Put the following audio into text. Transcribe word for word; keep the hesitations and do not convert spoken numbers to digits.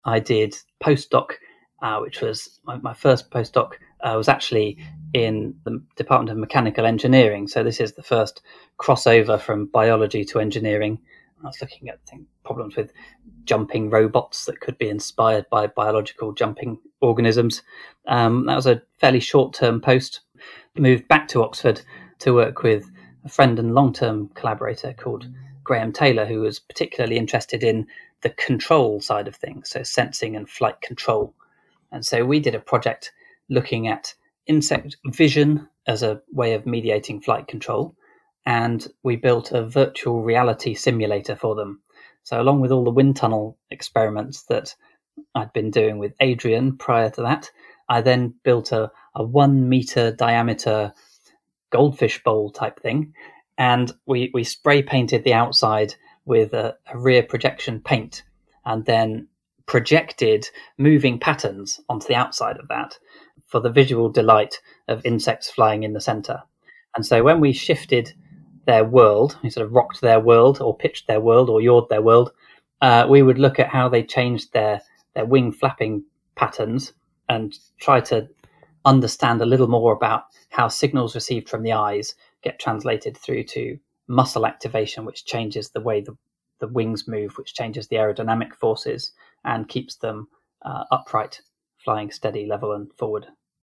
I did postdoc, uh, which was my, my first postdoc uh, was actually in the Department of Mechanical Engineering. So this is the first crossover from biology to engineering. I was looking at think, problems with jumping robots that could be inspired by biological jumping organisms. Um, that was a fairly short-term post. Moved back to Oxford to work with a friend and long-term collaborator called Graham Taylor, who was particularly interested in the control side of things, so sensing and flight control. And so we did a project looking at insect vision as a way of mediating flight control, and we built a virtual reality simulator for them. So along with all the wind tunnel experiments that I'd been doing with Adrian prior to that, I then built a, a one meter diameter goldfish bowl type thing, and we, we spray painted the outside with a, a rear projection paint, and then projected moving patterns onto the outside of that for the visual delight of insects flying in the center. And so when we shifted their world, we sort of rocked their world or pitched their world or yawed their world, uh, we would look at how they changed their, their wing flapping patterns and try to understand a little more about how signals received from the eyes get translated through to muscle activation, which changes the way the, the wings move, which changes the aerodynamic forces and keeps them uh, upright, flying steady, level and forward.